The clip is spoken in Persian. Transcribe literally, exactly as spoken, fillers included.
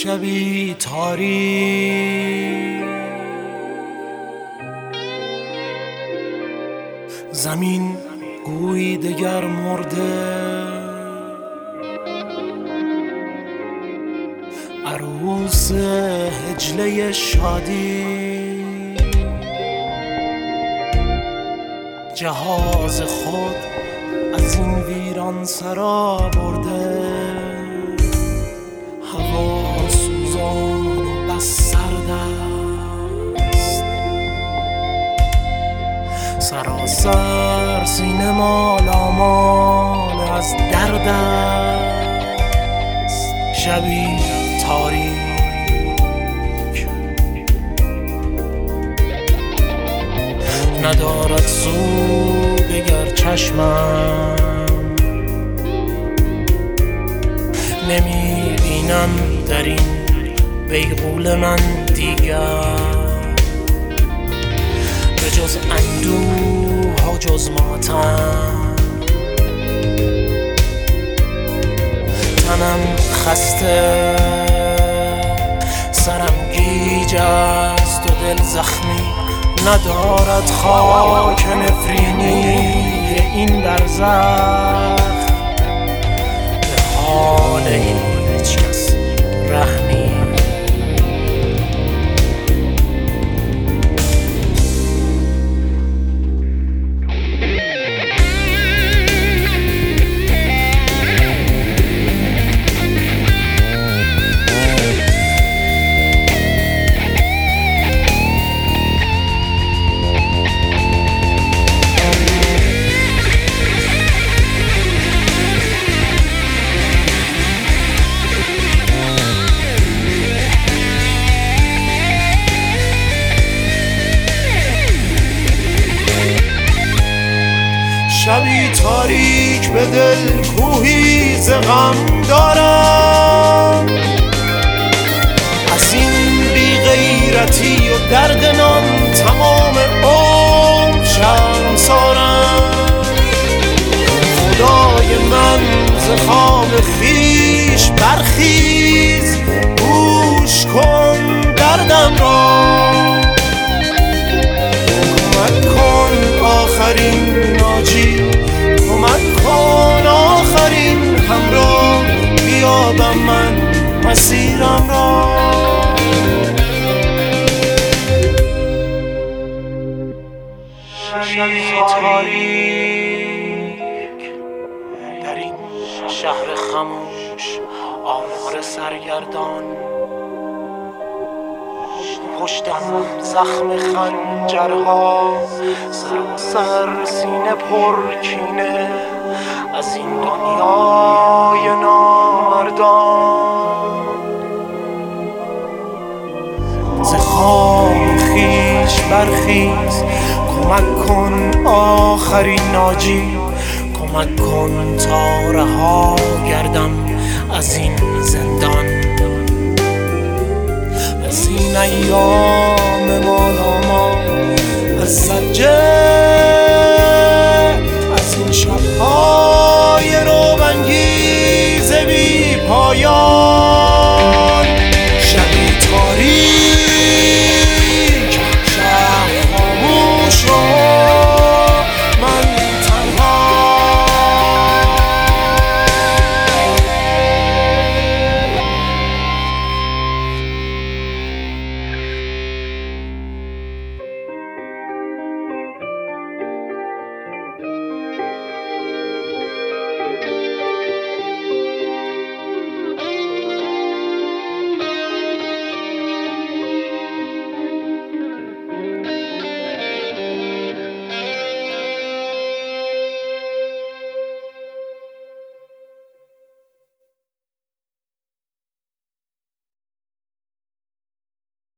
شبی تاریک زمین گویی دگر مرده، عروس هجله شادی جهاز خود از این ویران سرا برده، هوا سوزان و بس سرد است، سراسر سینه مالامال از درد است. شبی تاریک ندارد سو دگر چشمم، نمی بینم در این بیغول من دیگر به جز اندوه و جز ماتم. تنم خسته، سرم گیج است و دل زخمی ندارد خاک نفرینی این برزخ، به حال هیچ کس رحمی. شبی تاریک به دل کوهی ز غم دارم، از این بی غیرتی و درد نان تمام عمر شرمسارم. خدای من ز خواب خویش برخیز، گوش کن دردم را، کمک کن آخرین ناجی، کمک کن آخرین همراه، بیابم من مسیرم را. شبی تاریک در این شهر خموش، آمار سرگردان، پشتم زخم خنجرها، سراسر سینه پر کینه از این دنیای نامردان. ز خواب خویش برخیز، کمک کن آخرین ناجی، کمک کن تا رها گردم از این زندان، از این ایام مالامال، از زجر